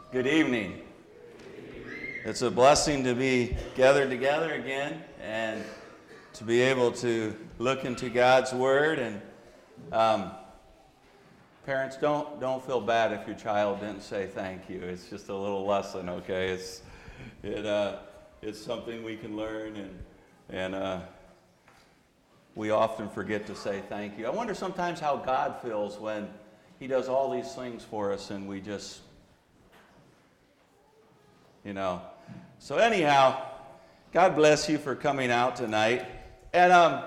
Good evening. It's a blessing to be gathered together again and to be able to look into God's Word. And parents, don't feel bad if your child didn't say thank you. It's just a little lesson, okay? It's something we can learn, and we often forget to say thank you. I wonder sometimes how God feels when He does all these things for us and we just, So anyhow, God bless you for coming out tonight. And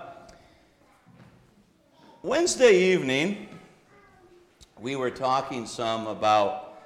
Wednesday evening, we were talking some about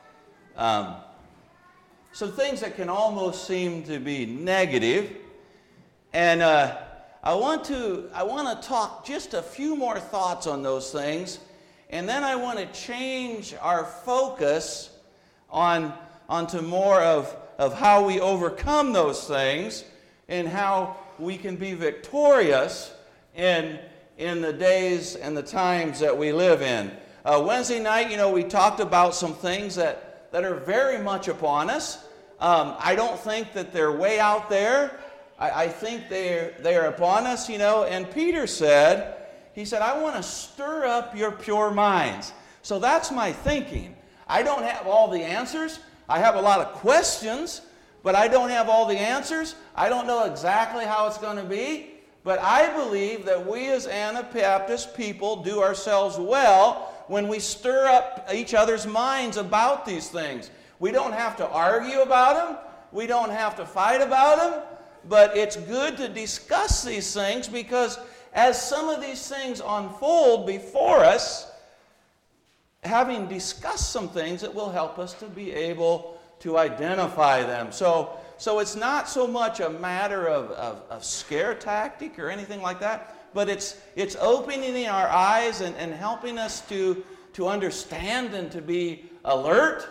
some things that can almost seem to be negative. And I want to talk just a few more thoughts on those things. And then I want to change our focus onto more of how we overcome those things and how we can be victorious in the days and the times that we live in. Wednesday night, we talked about some things that are very much upon us. I don't think that they're way out there. I think they're upon us, And Peter said, I want to stir up your pure minds. So that's my thinking. I don't have all the answers. I have a lot of questions, but I don't have all the answers. I don't know exactly how it's going to be, but I believe that we as Anabaptist people do ourselves well when we stir up each other's minds about these things. We don't have to argue about them. We don't have to fight about them, but it's good to discuss these things because as some of these things unfold before us, having discussed some things, it will help us to be able to identify them. So it's not so much a matter of scare tactic or anything like that, but it's opening our eyes and helping us to understand and to be alert,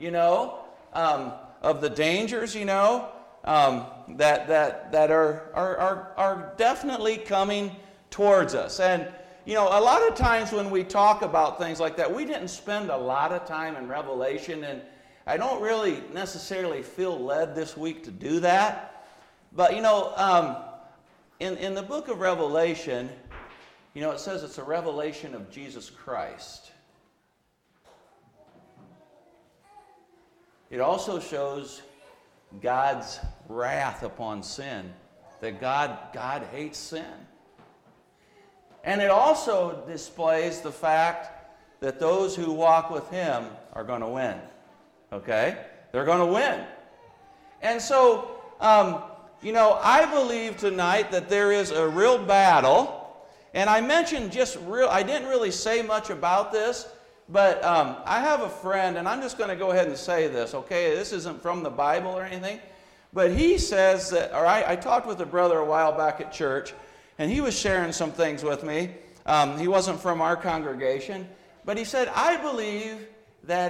of the dangers, that are definitely coming towards us. And a lot of times when we talk about things like that, we didn't spend a lot of time in Revelation, and I don't really necessarily feel led this week to do that. But, in the book of Revelation, it says it's a revelation of Jesus Christ. It also shows God's wrath upon sin, that God hates sin. And it also displays the fact that those who walk with Him are going to win. Okay? They're going to win. And so, I believe tonight that there is a real battle. And I mentioned I didn't really say much about this, but I have a friend, and I'm just going to go ahead and say this, okay? This isn't from the Bible or anything. But he says that, I talked with a brother a while back at church, and he was sharing some things with me. He wasn't from our congregation, but he said, I believe that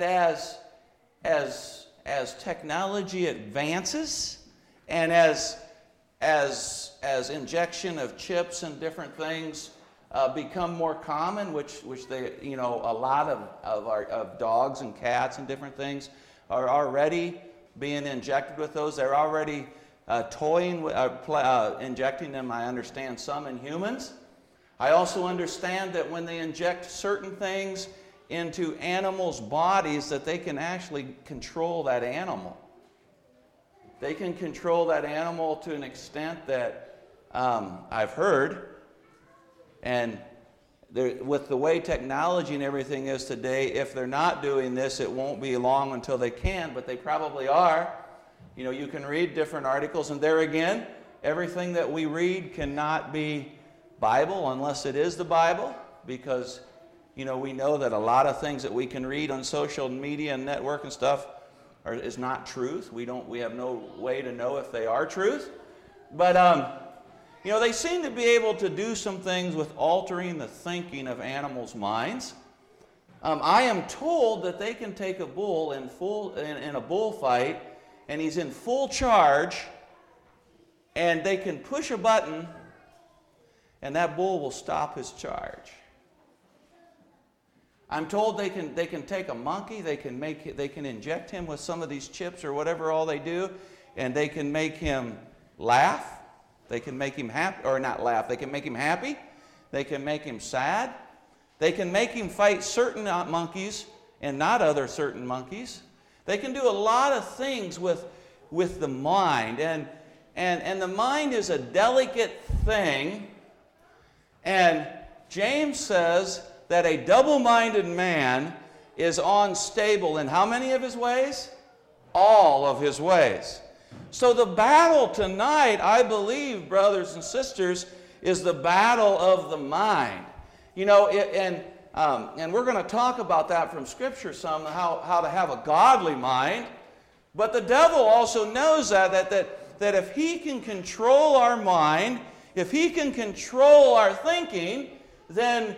as technology advances and as injection of chips and different things become more common, which they, a lot of dogs and cats and different things are already being injected with those. They're already injecting them, I understand, some in humans. I also understand that when they inject certain things into animals' bodies, that they can actually control that animal. They can control that animal to an extent that I've heard. And with the way technology and everything is today, if they're not doing this, it won't be long until they can, but they probably are. You can read different articles, and there again, everything that we read cannot be Bible unless it is the Bible, because, we know that a lot of things that we can read on social media and network and stuff is not truth. We have no way to know if they are truth. But, they seem to be able to do some things with altering the thinking of animals' minds. I am told that they can take a bull in a bullfight, and he's in full charge, and they can push a button, and that bull will stop his charge. I'm told they can take a monkey, they can inject him with some of these chips or whatever all they do, and they can make him laugh. They can make him happy, or not laugh, they can make him happy. They can make him sad. They can make him fight certain monkeys and not other certain monkeys. They can do a lot of things with the mind. And the mind is a delicate thing. And James says that a double-minded man is unstable in how many of his ways? All of his ways. So the battle tonight, I believe, brothers and sisters, is the battle of the mind. You know, and we're going to talk about that from Scripture some, how to have a godly mind. But the devil also knows that if he can control our mind, if he can control our thinking, then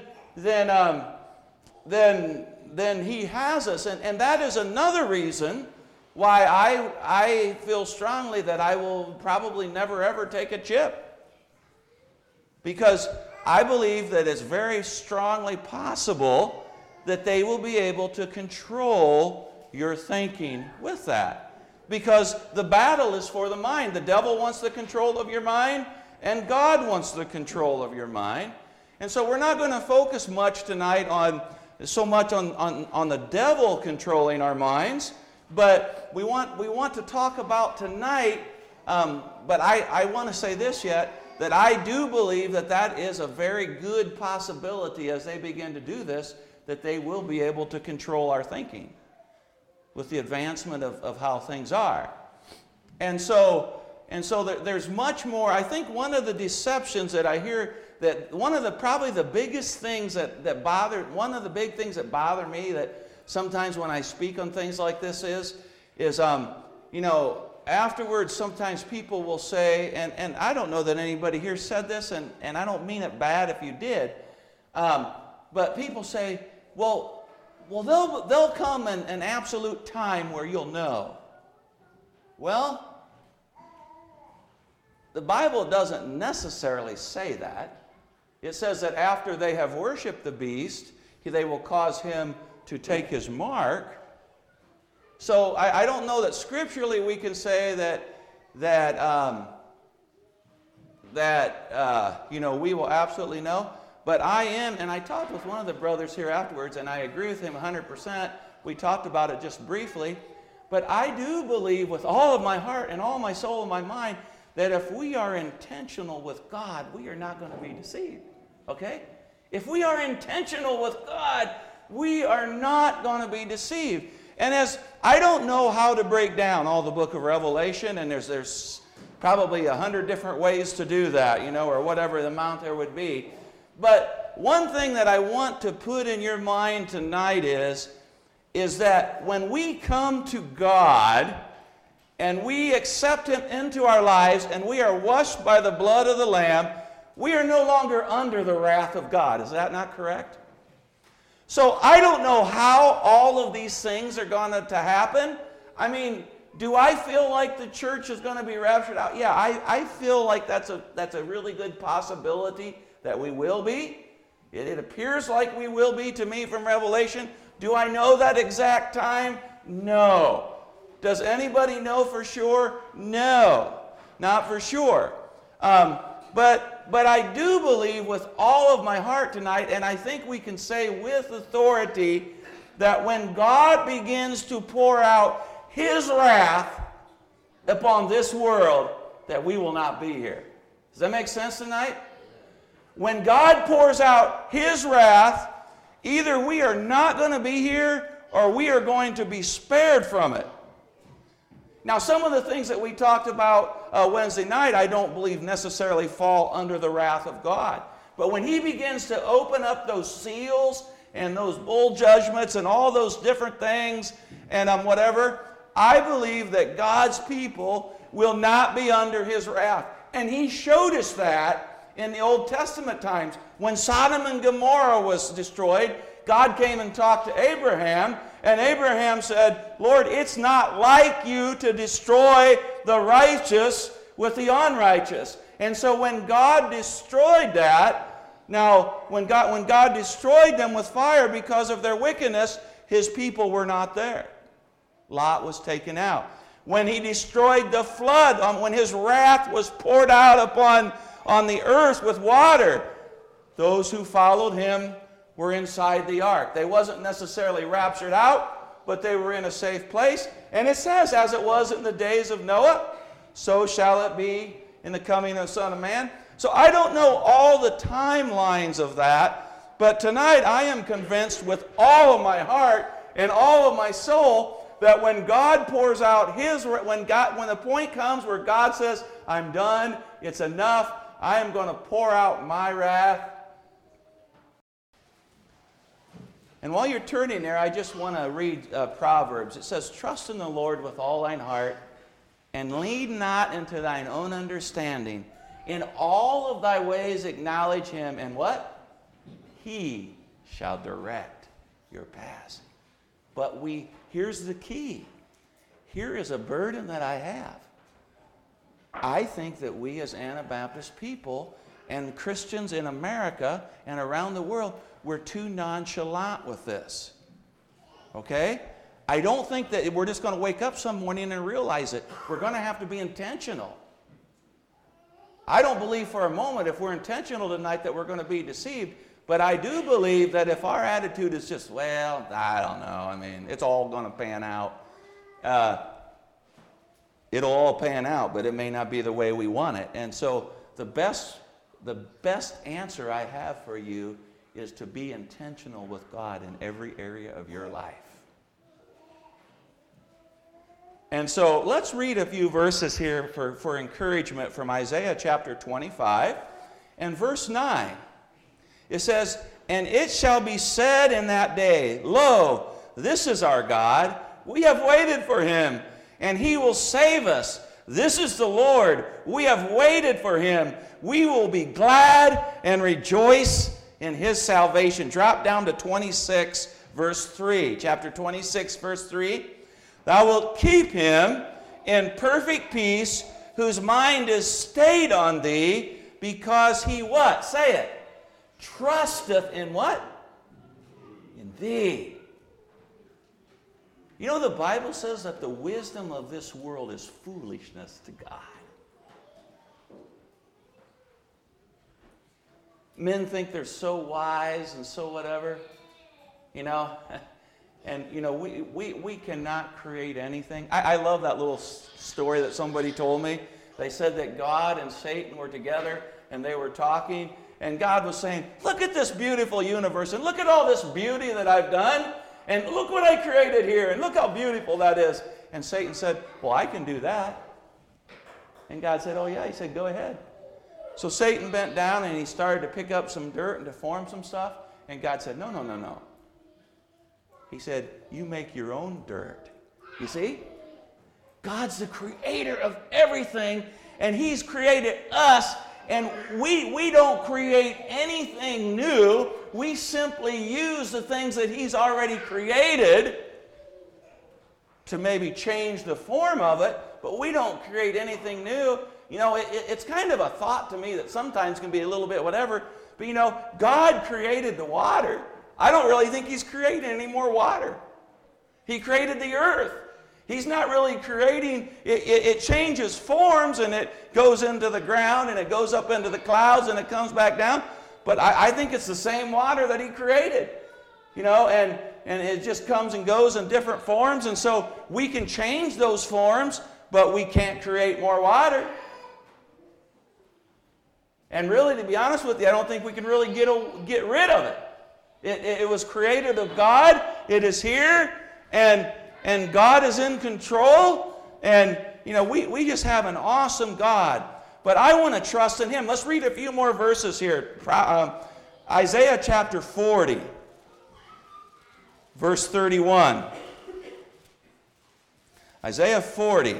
he has us. And that is another reason why I feel strongly that I will probably never ever take a chip. Because I believe that it's very strongly possible that they will be able to control your thinking with that. Because the battle is for the mind. The devil wants the control of your mind, and God wants the control of your mind. And so we're not going to focus much tonight on the devil controlling our minds, but we want to talk about tonight, but I want to say this yet, that I do believe that is a very good possibility as they begin to do this, that they will be able to control our thinking with the advancement of how things are. And so there's much more. I think one of the deceptions that I hear, that probably the biggest things that bother, one of the big things that bother me, that sometimes when I speak on things like this is you know, afterwards, sometimes people will say, and I don't know that anybody here said this, and I don't mean it bad if you did, but people say, well, there'll come an absolute time where you'll know. Well, the Bible doesn't necessarily say that. It says that after they have worshiped the beast, they will cause him to take his mark. So I don't know that scripturally we can say that you know, we will absolutely know. But I am, and I talked with one of the brothers here afterwards, and I agree with him 100%. We talked about it just briefly. But I do believe with all of my heart and all my soul and my mind that if we are intentional with God, we are not going to be deceived. Okay? If we are intentional with God, we are not going to be deceived. And as I don't know how to break down all the book of Revelation, and there's probably 100 different ways to do that, you know, or whatever the amount there would be. But one thing that I want to put in your mind tonight is that when we come to God and we accept Him into our lives and we are washed by the blood of the Lamb, we are no longer under the wrath of God. Is that not correct? So I don't know how all of these things are going to happen. I mean, do I feel like the church is going to be raptured out? Yeah, I feel like that's a really good possibility that we will be. It appears like we will be to me from Revelation. Do I know that exact time? No. Does anybody know for sure? No, not for sure. But I do believe with all of my heart tonight, and I think we can say with authority, that when God begins to pour out His wrath upon this world, that we will not be here. Does that make sense tonight? When God pours out His wrath, either we are not going to be here or we are going to be spared from it. Now, some of the things that we talked about Wednesday night, I don't believe necessarily fall under the wrath of God. But when He begins to open up those seals and those bowl judgments and all those different things and whatever, I believe that God's people will not be under His wrath. And He showed us that in the Old Testament times. When Sodom and Gomorrah was destroyed, God came and talked to Abraham, and Abraham said, Lord, it's not like you to destroy the righteous with the unrighteous. And so when God destroyed that, Now, when God destroyed them with fire because of their wickedness, his people were not there. Lot was taken out. When he destroyed the flood, when his wrath was poured out on the earth with water, those who followed him were inside the ark. They wasn't necessarily raptured out, but they were in a safe place. And it says, as it was in the days of Noah, so shall it be in the coming of the Son of Man. So I don't know all the timelines of that, but tonight I am convinced with all of my heart and all of my soul that when God pours out when the point comes where God says, I'm done, it's enough, I am going to pour out my wrath. And while you're turning there, I just want to read Proverbs. It says, trust in the Lord with all thine heart, and lean not into thine own understanding. In all of thy ways acknowledge him, and what? He shall direct your paths. But here's the key. Here is a burden that I have. I think that we as Anabaptist people and Christians in America and around the world, we're too nonchalant with this. Okay? I don't think that we're just going to wake up some morning and realize it. We're going to have to be intentional. I don't believe for a moment if we're intentional tonight that we're going to be deceived, but I do believe that if our attitude is just, well, I don't know, I mean, it's all going to pan out. It'll all pan out, but it may not be the way we want it. And so the best answer I have for you is to be intentional with God in every area of your life. And so let's read a few verses here for encouragement from Isaiah chapter 25 and verse 9. It says, and it shall be said in that day, lo, this is our God. We have waited for him, and he will save us. This is the Lord. We have waited for him. We will be glad and rejoice in his salvation. Drop down to 26, verse 3. Chapter 26, verse 3. Thou wilt keep him in perfect peace, whose mind is stayed on thee, because he what? Say it. Trusteth in what? In thee. You know, the Bible says that the wisdom of this world is foolishness to God. Men think they're so wise and so whatever, you know. And, you know, we cannot create anything. I love that little story that somebody told me. They said that God and Satan were together and they were talking. And God was saying, look at this beautiful universe and look at all this beauty that I've done. And look what I created here and look how beautiful that is. And Satan said, well, I can do that. And God said, oh, yeah. He said, go ahead. So Satan bent down and he started to pick up some dirt and to form some stuff. And God said, no, no, no, no. He said, you make your own dirt. You see? God's the creator of everything, and he's created us, and we don't create anything new. We simply use the things that he's already created to maybe change the form of it, but we don't create anything new. You know, it's kind of a thought to me that sometimes can be a little bit whatever, but you know, God created the water. I don't really think he's creating any more water. He created the earth. He's not really creating, it changes forms and it goes into the ground and it goes up into the clouds and it comes back down. But I think it's the same water that he created. You know, and it just comes and goes in different forms. And so we can change those forms, but we can't create more water. And really, to be honest with you, I don't think we can really get rid of it. It was created of God. It is here, and God is in control. And you know, we just have an awesome God. But I want to trust in him. Let's read a few more verses here. Isaiah chapter 40, verse 31. Isaiah 40.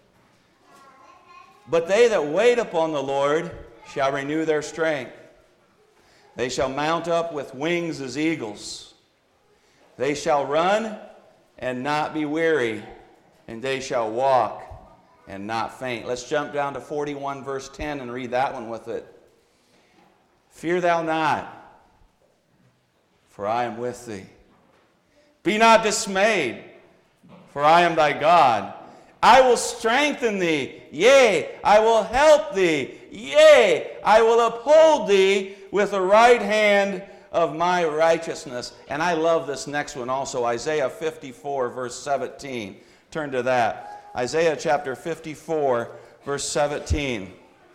But they that wait upon the Lord shall renew their strength. They shall mount up with wings as eagles. They shall run and not be weary, and they shall walk and not faint. Let's jump down to 41 verse 10 and read that one with it. Fear thou not, for I am with thee. Be not dismayed, for I am thy God. I will strengthen thee, yea, I will help thee, yea, I will uphold thee with the right hand of my righteousness. And I love this next one also, Isaiah 54, verse 17. Turn to that. Isaiah chapter 54, verse 17.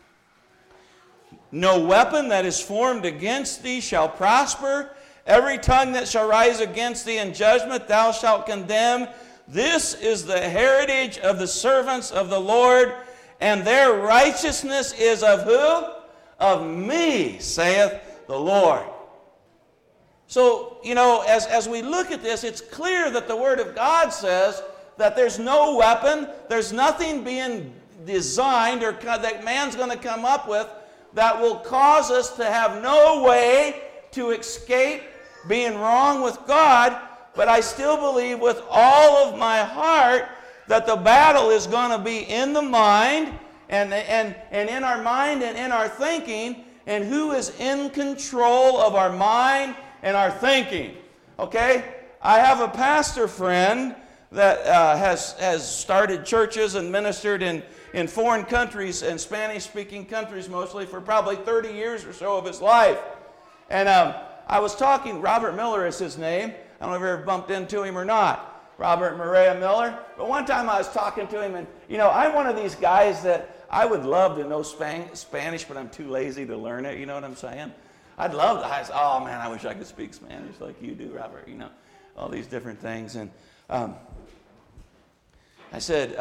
No weapon that is formed against thee shall prosper. Every tongue that shall rise against thee in judgment thou shalt condemn. This is the heritage of the servants of the Lord, and their righteousness is of who? Of me, saith the Lord. So, as we look at this, it's clear that the Word of God says that there's no weapon, there's nothing being designed or that man's going to come up with that will cause us to have no way to escape being wrong with God. But I still believe with all of my heart that the battle is going to be in the mind and in our mind and in our thinking, and who is in control of our mind and our thinking. Okay? I have a pastor friend that has started churches and ministered in foreign countries and Spanish-speaking countries mostly for probably 30 years or so of his life. And I was talking, Robert Miller is his name. I don't know if you ever bumped into him or not, Robert Maria Miller. But one time I was talking to him, and I'm one of these guys that I would love to know Spanish, but I'm too lazy to learn it. You know what I'm saying? I'd love to. Oh man, I wish I could speak Spanish like you do, Robert. All these different things. And I said,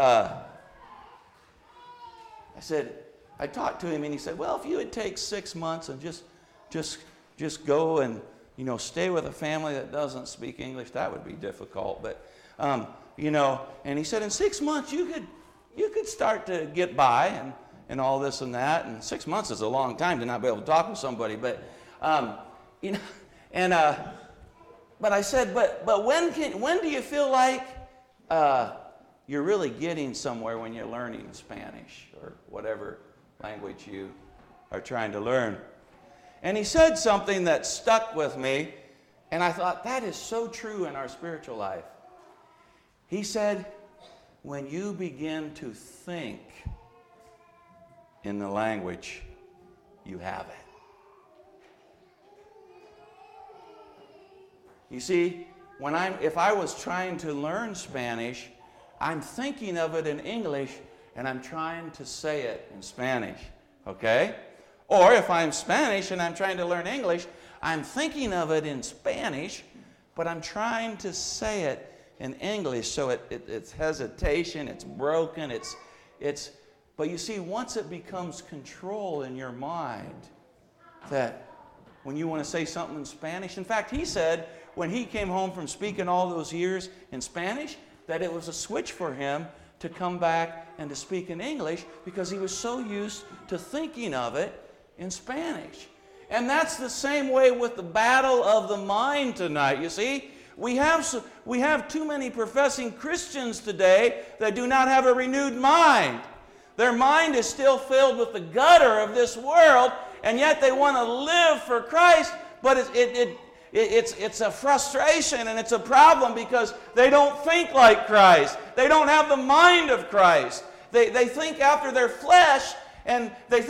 I talked to him, and he said, well, if you would take 6 months and just go and stay with a family that doesn't speak English, that would be difficult. But and he said in 6 months you could start to get by and all this and that. And 6 months is a long time to not be able to talk with somebody. But but I said, but when do you feel like you're really getting somewhere when you're learning Spanish or whatever language you are trying to learn? And he said something that stuck with me, and I thought, that is so true in our spiritual life. He said, when you begin to think in the language, you have it. You see, if I was trying to learn Spanish, I'm thinking of it in English, and I'm trying to say it in Spanish, okay? Or if I'm Spanish and I'm trying to learn English, I'm thinking of it in Spanish, but I'm trying to say it in English. So it's hesitation, it's broken, but you see, once it becomes control in your mind, that when you want to say something in Spanish, in fact, he said when he came home from speaking all those years in Spanish, that it was a switch for him to come back and to speak in English because he was so used to thinking of it in Spanish. And that's the same way with the battle of the mind tonight. You see, we have too many professing Christians today that do not have a renewed mind. Their mind is still filled with the gutter of this world, and yet they want to live for Christ, but it's a frustration and it's a problem because they don't think like Christ. They don't have the mind of Christ. They think after their flesh, and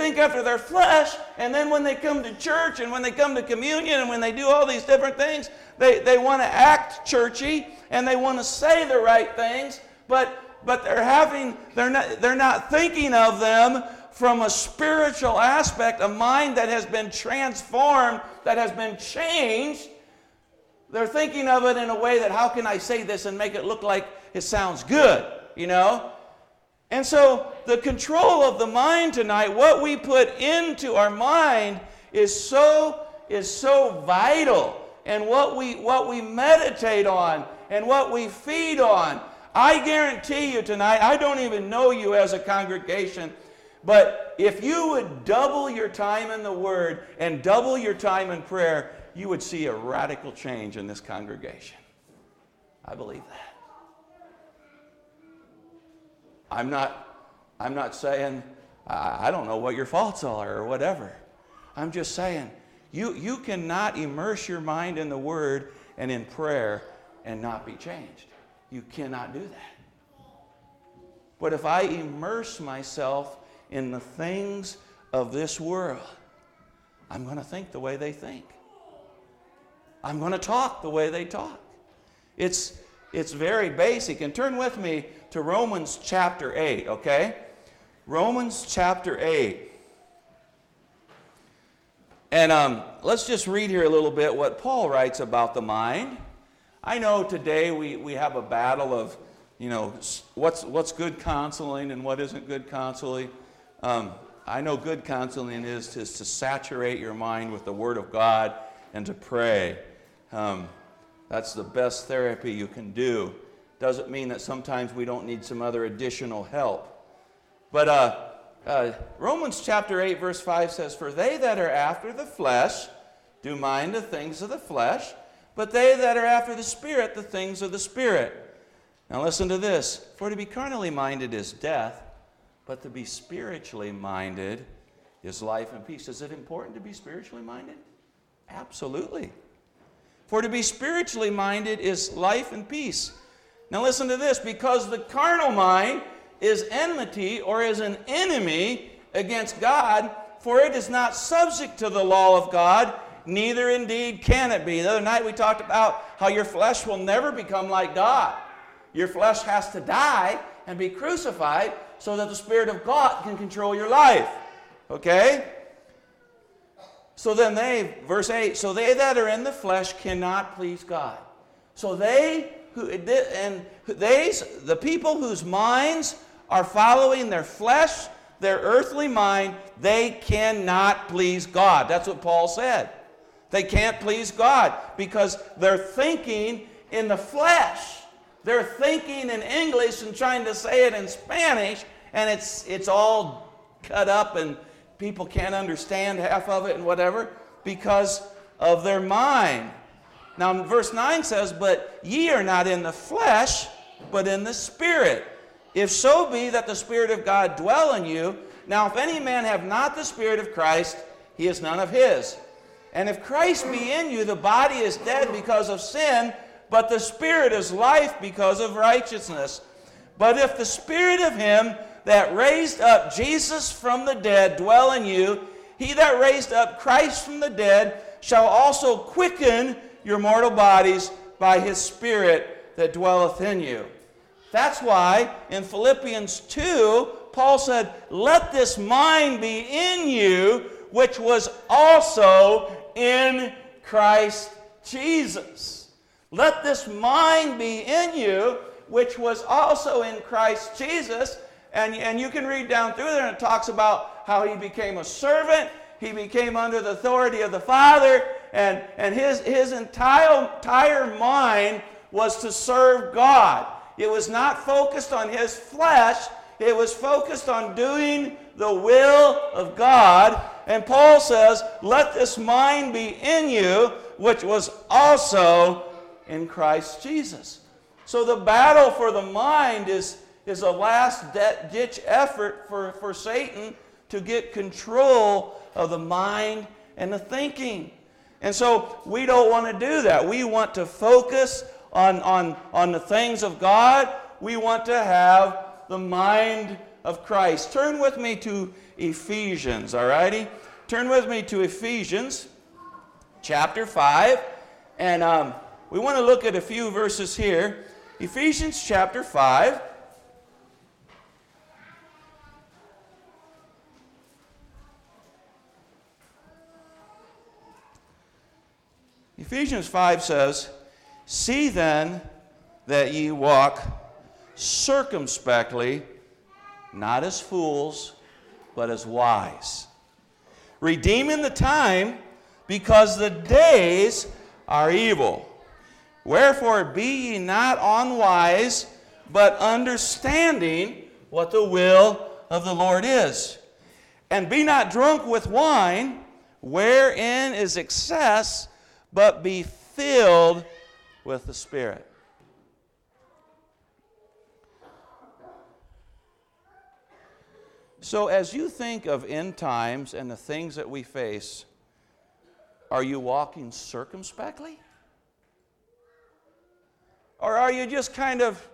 then when they come to church and when they come to communion and when they do all these different things, they want to act churchy and they want to say the right things, but they're not thinking of them from a spiritual aspect, a mind that has been transformed, that has been changed. They're thinking of it in a way that, how can I say this and make it look like it sounds good, And so the control of the mind tonight, what we put into our mind is so vital. And what we meditate on and what we feed on. I guarantee you tonight, I don't even know you as a congregation, but if you would double your time in the Word and double your time in prayer, you would see a radical change in this congregation. I believe that. I'm not saying, I don't know what your faults are or whatever. I'm just saying, You cannot immerse your mind in the Word and in prayer and not be changed. You cannot do that. But if I immerse myself in the things of this world, I'm going to think the way they think. I'm going to talk the way they talk. It's very basic. And turn with me to Romans chapter 8, okay? Romans chapter 8. And let's just read here a little bit what Paul writes about the mind. I know today we have a battle of, what's good counseling and what isn't good counseling. I know good counseling is to saturate your mind with the Word of God and to pray. That's the best therapy you can do. Doesn't mean that sometimes we don't need some other additional help. But Romans chapter 8 verse 5 says, "For they that are after the flesh do mind the things of the flesh, but they that are after the Spirit, the things of the Spirit." Now listen to this. "For to be carnally minded is death, but to be spiritually minded is life and peace." Is it important to be spiritually minded? Absolutely. "For to be spiritually minded is life and peace." Now listen to this. "Because the carnal mind is enmity," or is an enemy against God, "for it is not subject to the law of God, neither indeed can it be." The other night we talked about how your flesh will never become like God. Your flesh has to die and be crucified so that the Spirit of God can control your life. Okay? So then verse 8, "So they that are in the flesh cannot please God." So the people whose minds are following their flesh, their earthly mind, they cannot please God. That's what Paul said. They can't please God because they're thinking in the flesh. They're thinking in English and trying to say it in Spanish, and it's all cut up and people can't understand half of it and whatever because of their mind. Now verse 9 says, "But ye are not in the flesh, but in the Spirit. If so be that the Spirit of God dwell in you. Now if any man have not the Spirit of Christ, he is none of his. And if Christ be in you, the body is dead because of sin, but the Spirit is life because of righteousness. But if the Spirit of him that raised up Jesus from the dead dwell in you, he that raised up Christ from the dead shall also quicken your mortal bodies by his Spirit that dwelleth in you." That's why in Philippians 2, Paul said, "Let this mind be in you, which was also in Christ Jesus." Let this mind be in you, which was also in Christ Jesus. And you can read down through there, and it talks about how he became a servant. He became under the authority of the Father, and his entire mind was to serve God. It was not focused on his flesh. It was focused on doing the will of God. And Paul says, "Let this mind be in you, which was also in Christ Jesus." So the battle for the mind is a last-ditch effort for Satan to get control of the mind and the thinking. And so we don't want to do that. We want to focus on the things of God. We want to have the mind of Christ. Turn with me to Ephesians, all righty? Turn with me to Ephesians chapter 5. And we want to look at a few verses here. Ephesians chapter 5. Ephesians 5 says, "See then that ye walk circumspectly, not as fools, but as wise, redeeming the time, because the days are evil. Wherefore be ye not unwise, but understanding what the will of the Lord is. And be not drunk with wine, wherein is excess, but be filled with the Spirit." So as you think of end times and the things that we face, Are you walking circumspectly? Or are you just kind of,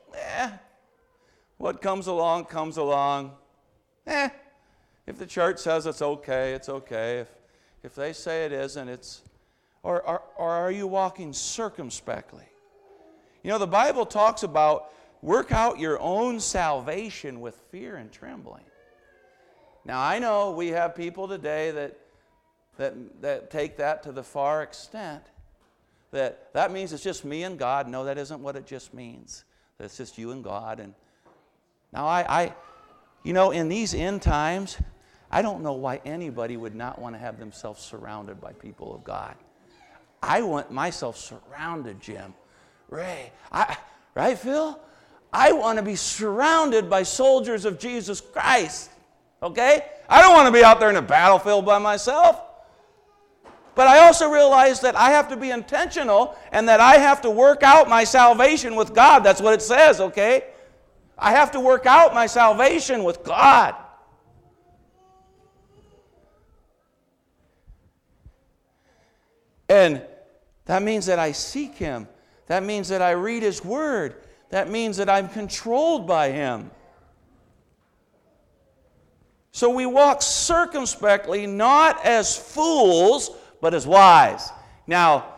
what comes along, comes along. If the church says it's okay, it's okay. If they say it isn't, it's... Or are you walking circumspectly? You know, the Bible talks about work out your own salvation with fear and trembling. Now, I know we have people today that take that to the far extent. That means it's just me and God. No, that isn't what it just means. It's just you and God. And now you know, in these end times, I don't know why anybody would not want to have themselves surrounded by people of God. I want myself surrounded, Jim. Ray, right, Phil? I want to be surrounded by soldiers of Jesus Christ. Okay? I don't want to be out there in a battlefield by myself. But I also realize that I have to be intentional and that I have to work out my salvation with God. That's what it says, okay? I have to work out my salvation with God. And that means that I seek Him. That means that I read His Word. That means that I'm controlled by Him. So we walk circumspectly, not as fools, but as wise. Now,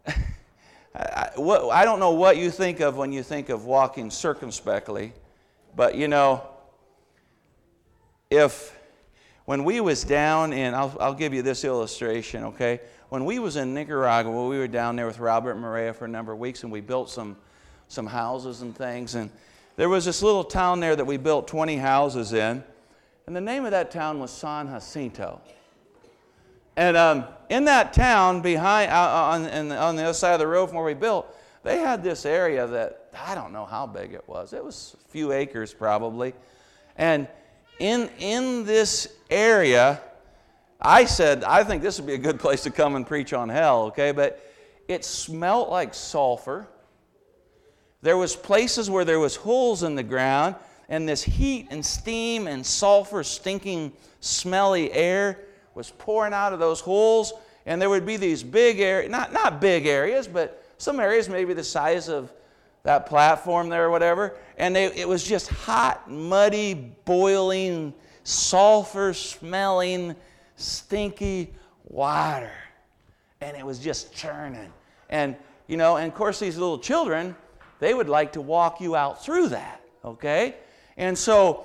I don't know what you think of when you think of walking circumspectly, but you know, when we was down in, I'll give you this illustration, okay? When we was in Nicaragua, we were down there with Robert and Maria for a number of weeks, and we built some houses and things, and there was this little town there that we built 20 houses in, and the name of that town was San Jacinto. And in that town, behind on the other side of the road from where we built, they had this area that, I don't know how big it was. It was a few acres probably. And in this area, I said, I think this would be a good place to come and preach on hell, okay? But it smelled like sulfur. There was places where there was holes in the ground, and this heat and steam and sulfur, stinking, smelly air was pouring out of those holes, and there would be these big areas, not big areas, but some areas maybe the size of that platform there or whatever, and it was just hot, muddy, boiling, sulfur-smelling, stinky water, and it was just churning. And, you know, and of course these little children, they would like to walk you out through that, okay? And so,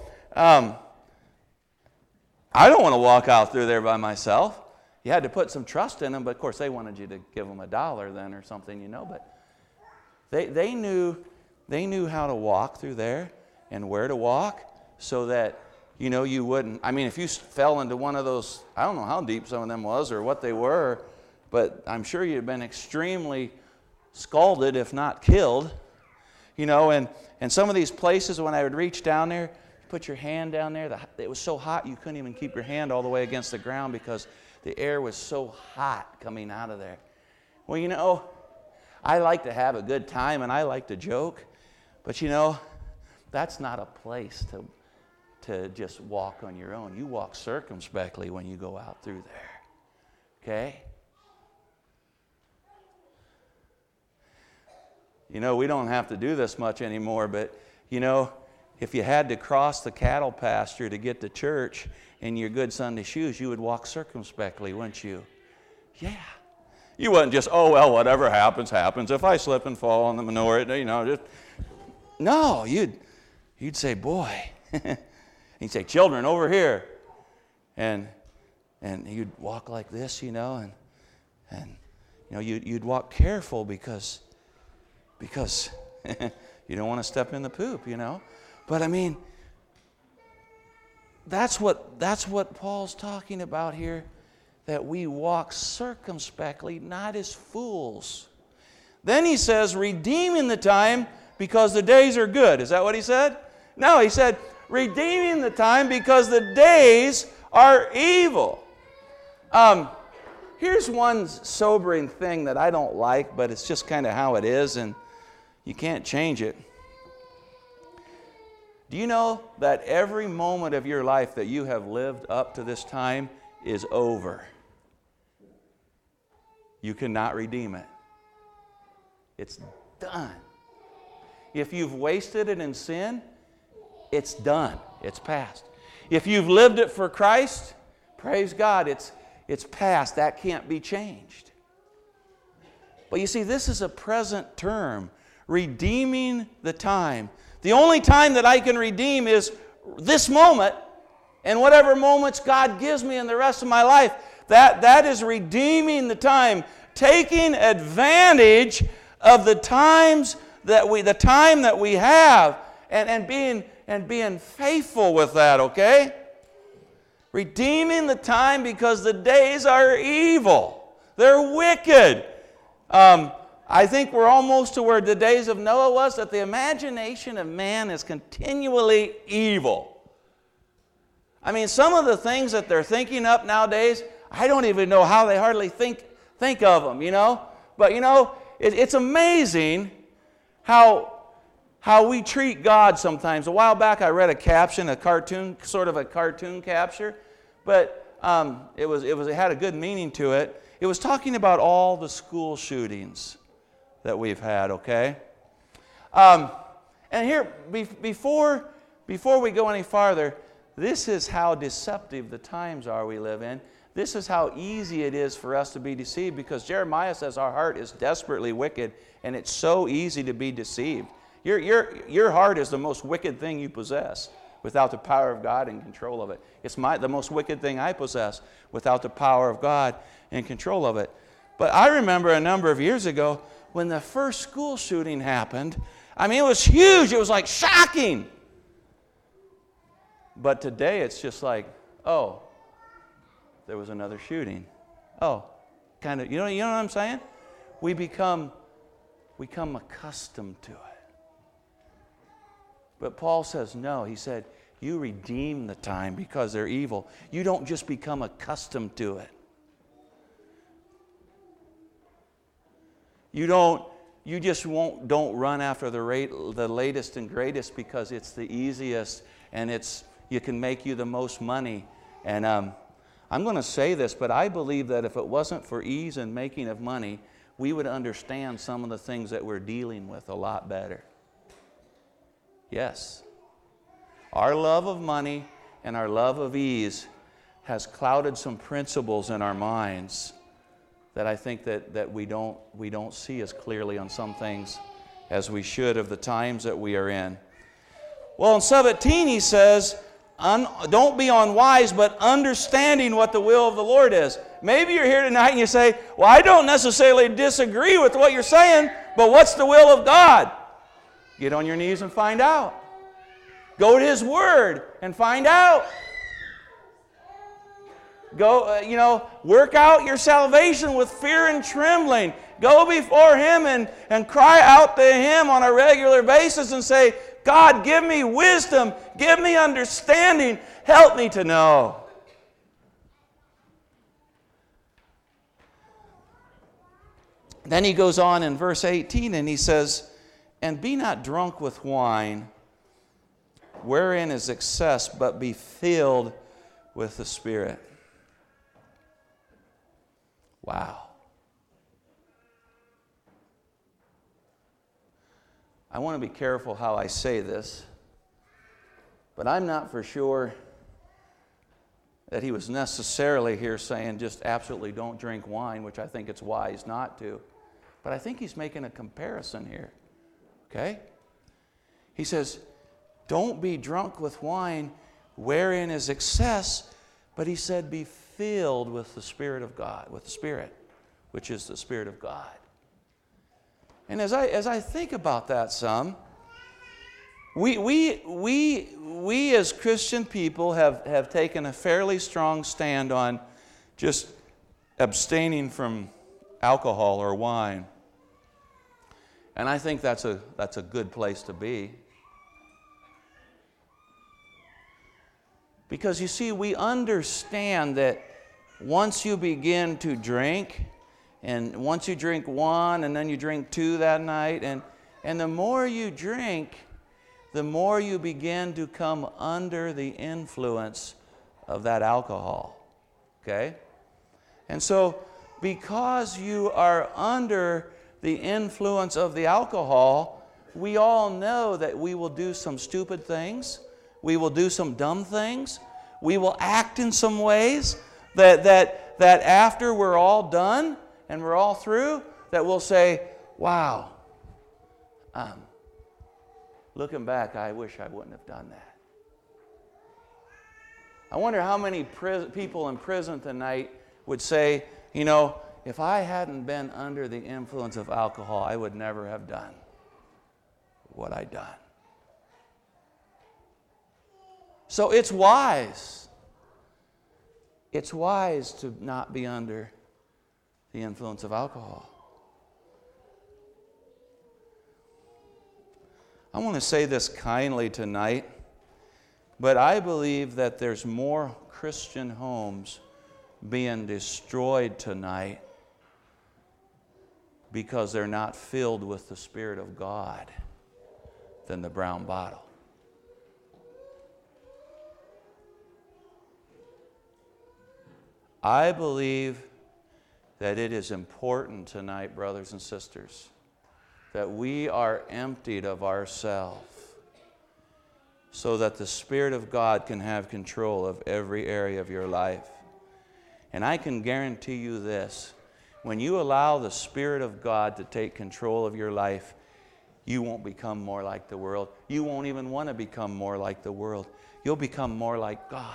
I don't want to walk out through there by myself. You had to put some trust in them, but of course they wanted you to give them $1 then or something, you know. But they knew how to walk through there and where to walk so that, you know, you wouldn't. I mean, if you fell into one of those, I don't know how deep some of them was or what they were, but I'm sure you'd been extremely scalded, if not killed, you know. And some of these places, when I would reach down there, put your hand down there. It was so hot you couldn't even keep your hand all the way against the ground because the air was so hot coming out of there. Well, you know, I like to have a good time and I like to joke, but you know, that's not a place to just walk on your own. You walk circumspectly when you go out through there. Okay? You know, we don't have to do this much anymore, but you know, if you had to cross the cattle pasture to get to church in your good Sunday shoes, you would walk circumspectly, wouldn't you? Yeah. You wouldn't just, oh, well, whatever happens, happens. If I slip and fall on the manure, you know, just... No, you'd say, boy. You'd say, children, over here. And you'd walk like this, you know, and you know, you'd walk careful because you don't want to step in the poop, you know. But I mean, that's what Paul's talking about here, that we walk circumspectly, not as fools. Then he says, redeeming the time because the days are good. Is that what he said? No, he said, redeeming the time because the days are evil. Here's one sobering thing that I don't like, but it's just kind of how it is, and you can't change it. Do you know that every moment of your life that you have lived up to this time is over? you cannot redeem it. It's done. If you've wasted it in sin, it's done. It's past. If you've lived it for Christ, praise God, it's past. That can't be changed. But you see, this is a present term, redeeming the time. The only time that I can redeem is this moment, and whatever moments God gives me in the rest of my life. That is redeeming the time, taking advantage of the time that we have, and being faithful with that, okay? Redeeming the time because the days are evil. They're wicked. I think we're almost to where the days of Noah was, that the imagination of man is continually evil. I mean, some of the things that they're thinking up nowadays, I don't even know how they hardly think of them, you know? But, you know, it's amazing how we treat God sometimes. A while back I read a caption, a cartoon capture, but it had a good meaning to it. It was talking about all the school shootings that we've had, okay? And here, before we go any farther, this is how deceptive the times are we live in. This is how easy it is for us to be deceived, because Jeremiah says our heart is desperately wicked, and it's so easy to be deceived. Your heart is the most wicked thing you possess without the power of God and control of it. It's the most wicked thing I possess without the power of God and control of it. But I remember a number of years ago when the first school shooting happened. I mean, it was huge. It was like shocking. But today it's just like, oh, there was another shooting. Oh, kind of, you know what I'm saying? We become accustomed to it. But Paul says no. He said, you redeem the time because they're evil. You don't just become accustomed to it. You just don't run after the latest and greatest because it's the easiest and you can make you the most money. And I'm going to say this, but I believe that if it wasn't for ease and making of money, we would understand some of the things that we're dealing with a lot better. Yes. Our love of money and our love of ease has clouded some principles in our minds that I think that we don't see as clearly on some things as we should of the times that we are in. Well, in 17 he says, don't be unwise, but understanding what the will of the Lord is. Maybe you're here tonight and you say, well, I don't necessarily disagree with what you're saying, but what's the will of God? Get on your knees and find out. Go to His Word and find out. Go, work out your salvation with fear and trembling. Go before Him and cry out to Him on a regular basis and say, God, give me wisdom, give me understanding, help me to know. Then he goes on in verse 18 and he says, and be not drunk with wine, wherein is excess, but be filled with the Spirit. Wow. I want to be careful how I say this, but I'm not for sure that he was necessarily here saying just absolutely don't drink wine, which I think it's wise not to. But I think he's making a comparison here. Okay? He says, don't be drunk with wine wherein is excess, but he said be filled with the Spirit of God, with the Spirit, which is the Spirit of God. And as I think about that some, we as Christian people have taken a fairly strong stand on just abstaining from alcohol or wine. And I think that's a good place to be. Because you see, we understand that once you begin to drink, and once you drink one, and then you drink two that night, and the more you drink, the more you begin to come under the influence of that alcohol. Okay? And so because you are under the influence of the alcohol, we all know that we will do some stupid things. We will do some dumb things. We will act in some ways that after we're all done and we're all through, that we'll say, wow, looking back, I wish I wouldn't have done that. I wonder how many people in prison tonight would say, you know, if I hadn't been under the influence of alcohol, I would never have done what I done. So it's wise. It's wise to not be under the influence of alcohol. I want to say this kindly tonight, but I believe that there's more Christian homes being destroyed tonight because they're not filled with the Spirit of God than the brown bottle. I believe that it is important tonight, brothers and sisters, that we are emptied of ourselves so that the Spirit of God can have control of every area of your life. And I can guarantee you this, when you allow the Spirit of God to take control of your life, you won't become more like the world. You won't even want to become more like the world. You'll become more like God.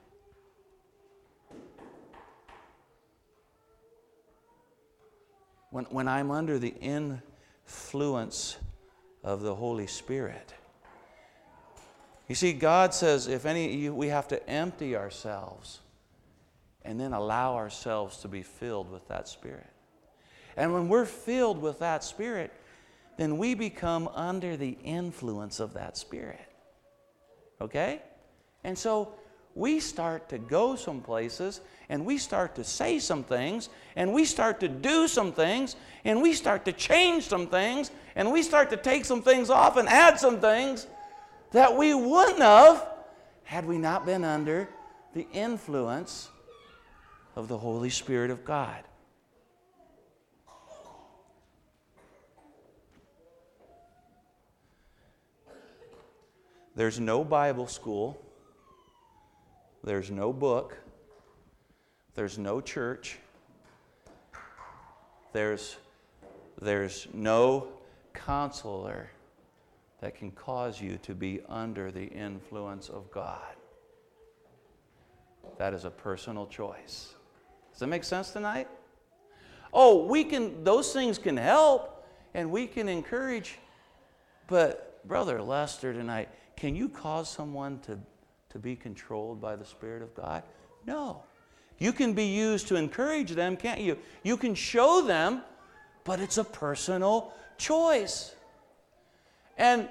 When I'm under the influence of the Holy Spirit. You see, God says we have to empty ourselves and then allow ourselves to be filled with that Spirit. And when we're filled with that Spirit, then we become under the influence of that Spirit. Okay? And so we start to go some places, and we start to say some things, and we start to do some things, and we start to change some things, and we start to take some things off and add some things that we wouldn't have had we not been under the influence of the Holy Spirit of God. There's no Bible school. There's no book. There's no church. There's no counselor that can cause you to be under the influence of God. That is a personal choice. Does that make sense tonight? Oh, those things can help and we can encourage, but Brother Lester tonight, can you cause someone to be controlled by the Spirit of God? No. You can be used to encourage them, can't you? You can show them, but it's a personal choice. And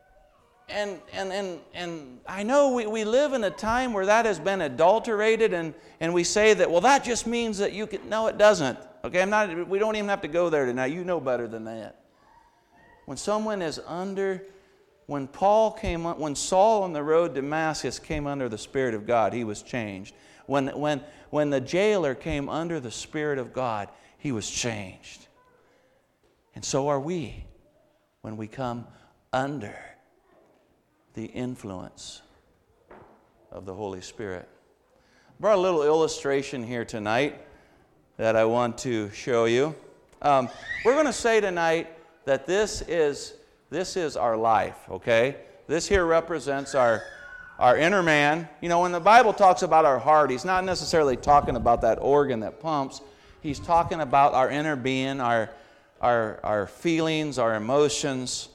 I know we live in a time where that has been adulterated, and we say that, well, that just means that you can. No, it doesn't. Okay, we don't even have to go there tonight. You know better than that. When someone is under, when Saul on the road to Damascus came under the Spirit of God, he was changed. When the jailer came under the Spirit of God, he was changed. And so are we when we come under the influence of the Holy Spirit. I brought a little illustration here tonight that I want to show you. We're going to say tonight that this is our life, okay? This here represents our inner man. You know, when the Bible talks about our heart, he's not necessarily talking about that organ that pumps. He's talking about our inner being, our feelings, our emotions.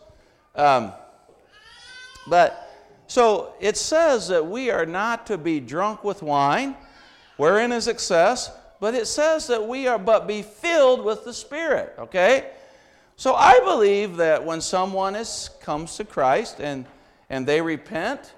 But so it says that we are not to be drunk with wine, wherein is excess, but it says that we are but be filled with the Spirit, okay? So I believe that when someone comes to Christ and they repent,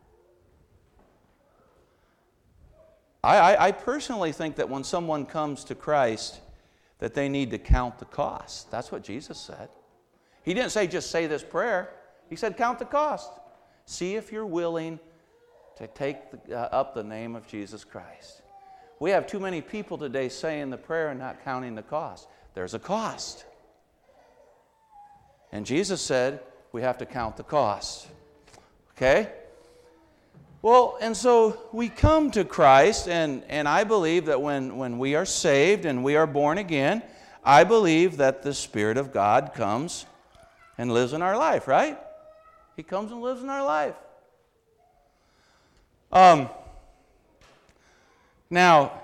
I personally think that when someone comes to Christ, that they need to count the cost. That's what Jesus said. He didn't say just say this prayer. He said count the cost. See if you're willing to take up the name of Jesus Christ. We have too many people today saying the prayer and not counting the cost. There's a cost. And Jesus said we have to count the cost. Okay? Well, and so we come to Christ, and I believe that when we are saved and we are born again, I believe that the Spirit of God comes and lives in our life, right? He comes and lives in our life. Now,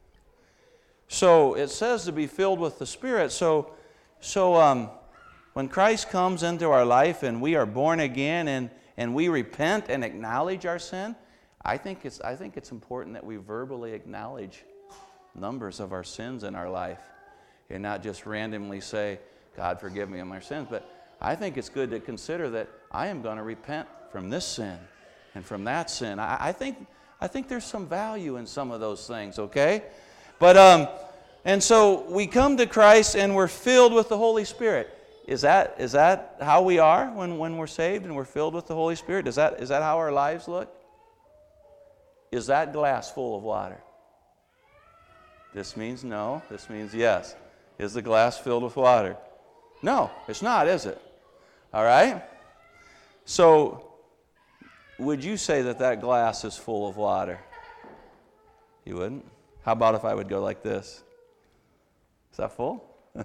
so it says to be filled with the Spirit. So when Christ comes into our life and we are born again and we repent and acknowledge our sin, I think it's important that we verbally acknowledge numbers of our sins in our life and not just randomly say, God, forgive me of my sins. But I think it's good to consider that I am going to repent from this sin and from that sin. I think there's some value in some of those things, okay? But and so we come to Christ and we're filled with the Holy Spirit. Is that how we are when we're saved and we're filled with the Holy Spirit? Is that how our lives look? Is that glass full of water? This means no. This means yes. Is the glass filled with water? No, it's not, is it? All right? So, would you say that glass is full of water? You wouldn't? How about if I would go like this? Is that full?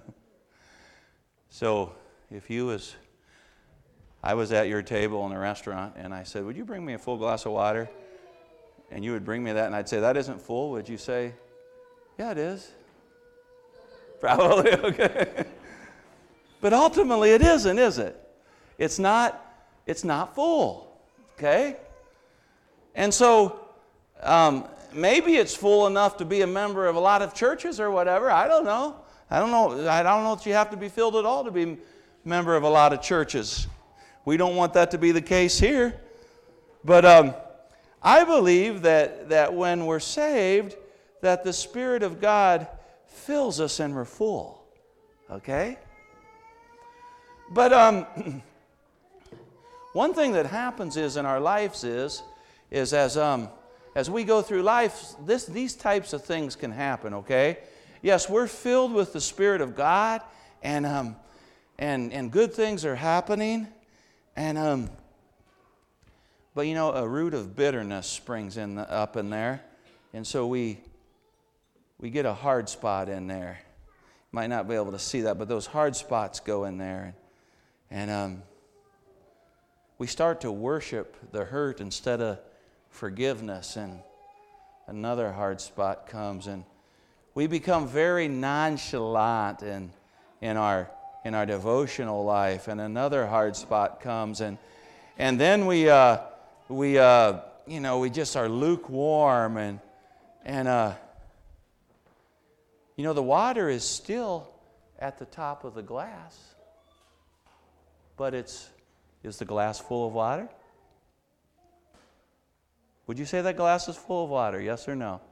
So, if I was at your table in a restaurant and I said, would you bring me a full glass of water? And you would bring me that and I'd say, that isn't full. Would you say, yeah, it is? Probably, okay. But ultimately it isn't, is it? It's not full, okay? And so maybe it's full enough to be a member of a lot of churches or whatever. I don't know that you have to be filled at all to be a member of a lot of churches. We don't want that to be the case here. But I believe that when we're saved, that the Spirit of God fills us and we're full. Okay? But one thing that happens is in our lives is as we go through life, these types of things can happen, okay? Yes, we're filled with the Spirit of God, and good things are happening, and but you know, a root of bitterness springs up in there, and so we get a hard spot in there. Might not be able to see that, but those hard spots go in there, and we start to worship the hurt instead of forgiveness, and another hard spot comes, and we become very nonchalant in our devotional life, and another hard spot comes, and then we just are lukewarm, and the water is still at the top of the glass, but is the glass full of water? Would you say that glass is full of water? Yes or no?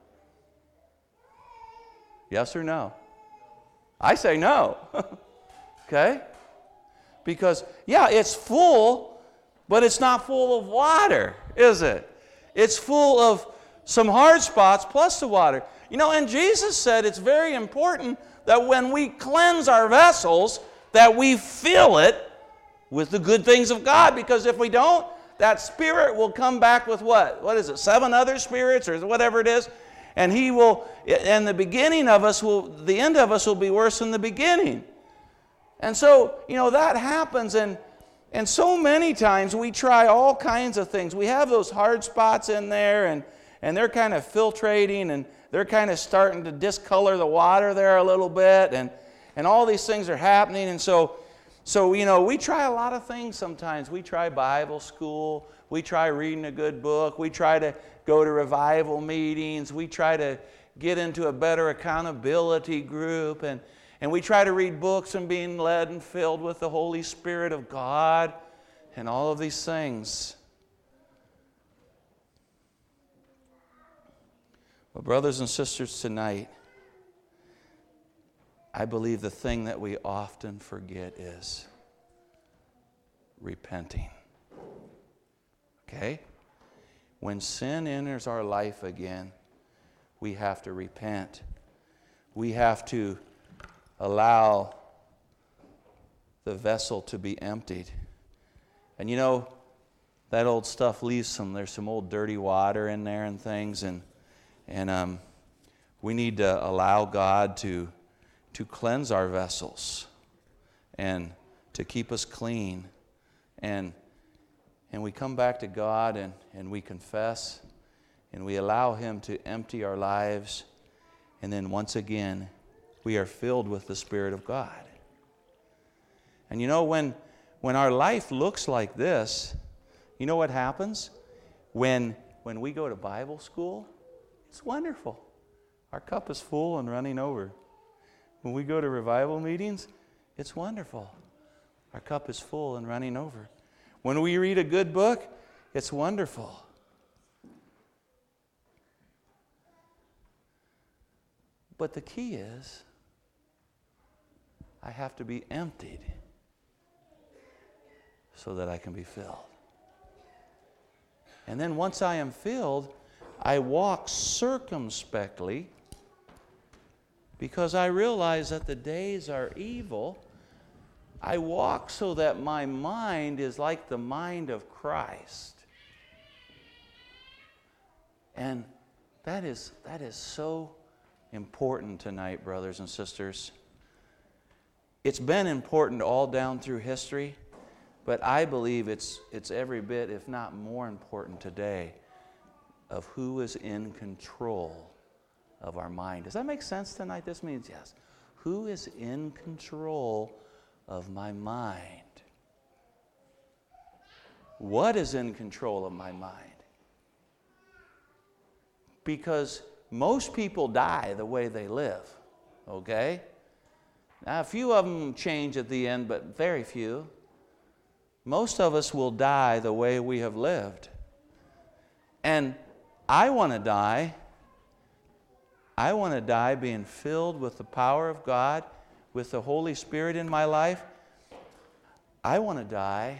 Yes or no? I say no. Okay? Because, yeah, it's full, but it's not full of water, is it? It's full of some hard spots plus the water. And Jesus said it's very important that when we cleanse our vessels, that we fill it with the good things of God, because if we don't, that spirit will come back with what? What is it? 7 other spirits or whatever it is. And he will, and the end of us will be worse than the beginning. And so, that happens, and so many times we try all kinds of things. We have those hard spots in there, and they're kind of filtrating, and they're kind of starting to discolor the water there a little bit, and all these things are happening, and so we try a lot of things sometimes. We try Bible school. We try reading a good book. We try to go to revival meetings. We try to get into a better accountability group. And we try to read books and being led and filled with the Holy Spirit of God and all of these things. Well, brothers and sisters, tonight, I believe the thing that we often forget is repenting. Okay? When sin enters our life again, we have to repent. We have to allow the vessel to be emptied. And you know, that old stuff leaves there's some old dirty water in there and things, and we need to allow God to cleanse our vessels and to keep us clean. And we come back to God and we confess and we allow Him to empty our lives. And then once again, we are filled with the Spirit of God. And you know, when our life looks like this, you know what happens? When we go to Bible school, it's wonderful. Our cup is full and running over. When we go to revival meetings, it's wonderful. Our cup is full and running over. When we read a good book, it's wonderful. But the key is, I have to be emptied so that I can be filled. And then once I am filled, I walk circumspectly because I realize that the days are evil. I walk so that my mind is like the mind of Christ. And that is so important tonight, brothers and sisters. It's been important all down through history, but I believe it's every bit, if not more important today, of who is in control of our mind. Does that make sense tonight? This means yes. Who is in control of my mind? What is in control of my mind? Because most people die the way they live, okay? Now, a few of them change at the end, but very few. Most of us will die the way we have lived. And I want to die. I want to die being filled with the power of God, with the Holy Spirit in my life. I want to die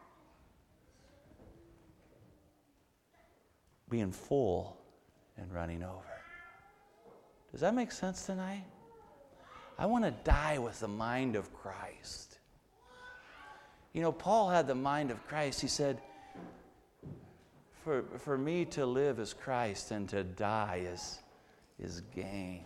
being full and running over. Does that make sense tonight? I want to die with the mind of Christ. You know, Paul had the mind of Christ. He said, for me to live is Christ and to die is gain.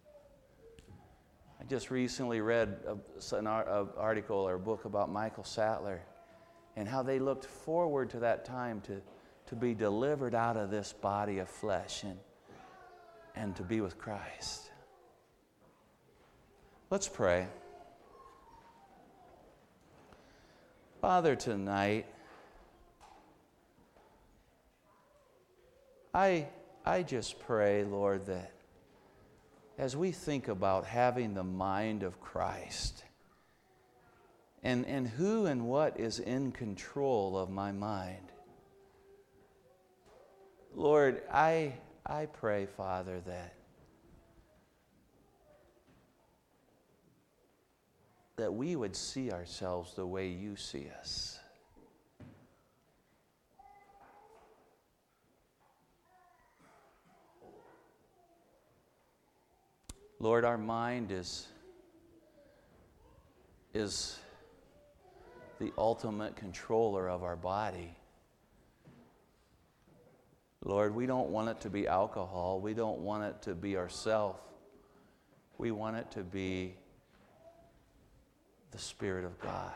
I just recently read an article or a book about Michael Sattler and how they looked forward to that time to be delivered out of this body of flesh and to be with Christ. Let's pray. Father, tonight, I just pray, Lord, that as we think about having the mind of Christ and who and what is in control of my mind, Lord, I pray, Father, that we would see ourselves the way you see us. Lord, our mind is the ultimate controller of our body. Lord, we don't want it to be alcohol. We don't want it to be ourself. We want it to be the Spirit of God.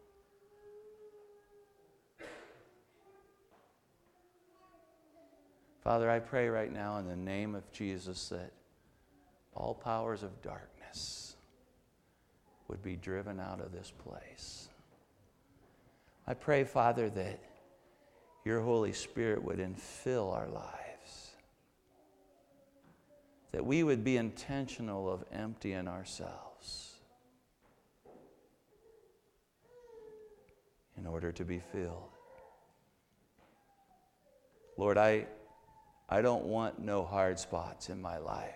Father, I pray right now in the name of Jesus that all powers of darkness would be driven out of this place. I pray, Father, that your Holy Spirit would infill our lives, that we would be intentional of emptying ourselves in order to be filled. Lord, I don't want no hard spots in my life.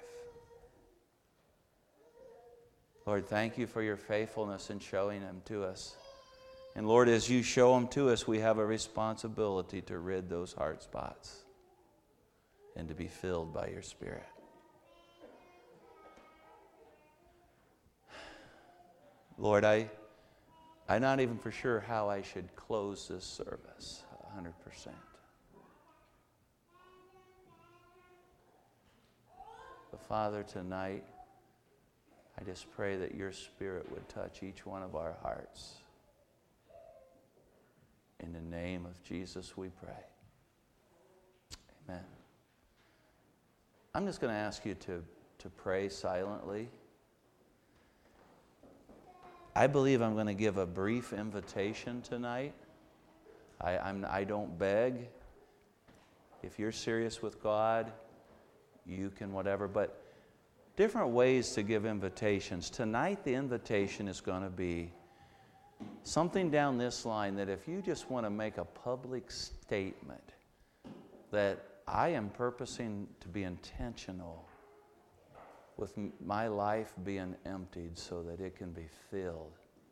Lord, thank you for your faithfulness in showing them to us. And Lord, as you show them to us, we have a responsibility to rid those hard spots and to be filled by your Spirit. Lord, I'm not even for sure how I should close this service 100%. But Father, tonight, I just pray that your Spirit would touch each one of our hearts. In the name of Jesus we pray. Amen. I'm just going to ask you to pray silently. I believe I'm going to give a brief invitation tonight. I don't beg. If you're serious with God, you can whatever. But different ways to give invitations. Tonight the invitation is going to be something down this line that if you just want to make a public statement that I am purposing to be intentional with my life being emptied so that it can be filled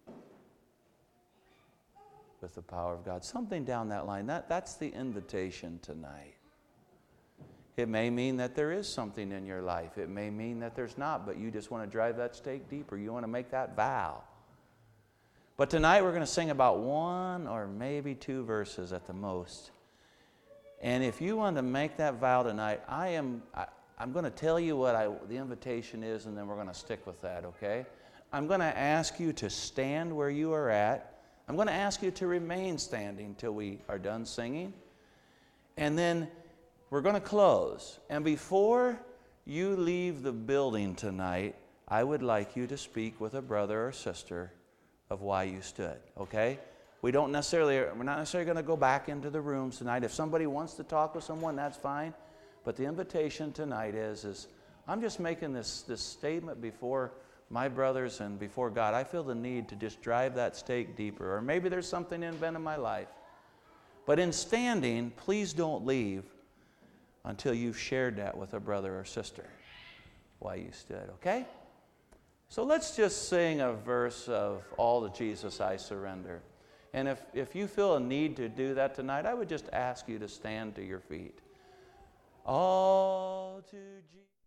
with the power of God. Something down that line. That's the invitation tonight. It may mean that there is something in your life. It may mean that there's not, but you just want to drive that stake deeper. You want to make that vow. But tonight we're going to sing about 1 or maybe 2 verses at the most. And if you want to make that vow tonight, I'm going to tell you what the invitation is, and then we're going to stick with that, okay? I'm going to ask you to stand where you are at. I'm going to ask you to remain standing till we are done singing. And then we're going to close. And before you leave the building tonight, I would like you to speak with a brother or sister of why you stood, okay? We're not necessarily going to go back into the rooms tonight. If somebody wants to talk with someone, that's fine. But the invitation tonight is I'm just making this statement before my brothers and before God. I feel the need to just drive that stake deeper. Or maybe there's something in my life. But in standing, please don't leave until you've shared that with a brother or sister why you stood, okay? So let's just sing a verse of All to Jesus I Surrender. And if you feel a need to do that tonight, I would just ask you to stand to your feet. All to Jesus.